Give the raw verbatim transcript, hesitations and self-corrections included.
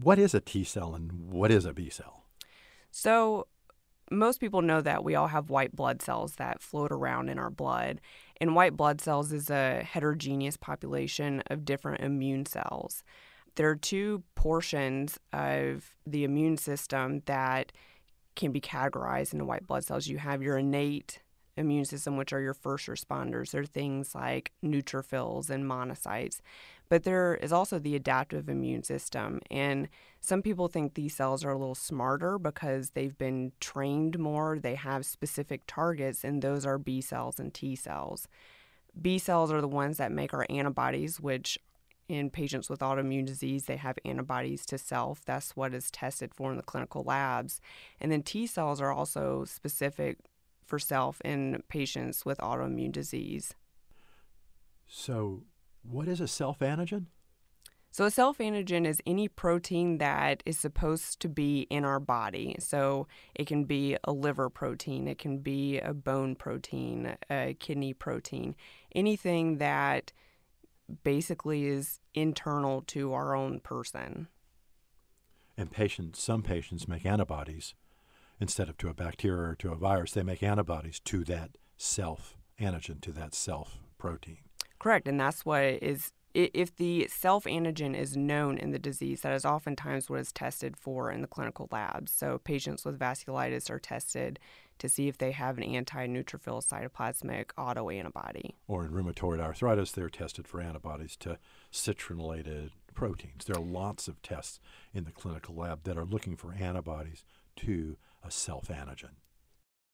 what is a T cell and what is a B cell? So most people know that we all have white blood cells that float around in our blood. And white blood cells is a heterogeneous population of different immune cells. There are two portions of the immune system that can be categorized into white blood cells. You have your innate immune system, which are your first responders. They're things like neutrophils and monocytes. But there is also the adaptive immune system. And some people think these cells are a little smarter because they've been trained more. They have specific targets, and those are B cells and T cells. B cells are the ones that make our antibodies, which in patients with autoimmune disease, they have antibodies to self. That's what is tested for in the clinical labs. And then T cells are also specific for self in patients with autoimmune disease. So what is a self-antigen? So a self-antigen is any protein that is supposed to be in our body. So it can be a liver protein, it can be a bone protein, a kidney protein, anything that basically is internal to our own person. And patients, some patients make antibodies instead of to a bacteria or to a virus. They make antibodies to that self-antigen, to that self-protein. Correct, and that's what is, if the self-antigen is known in the disease, that is oftentimes what is tested for in the clinical labs. So patients with vasculitis are tested to see if they have an anti-neutrophil cytoplasmic autoantibody. Or in rheumatoid arthritis, they're tested for antibodies to citrullinated proteins. There are lots of tests in the clinical lab that are looking for antibodies to a self-antigen.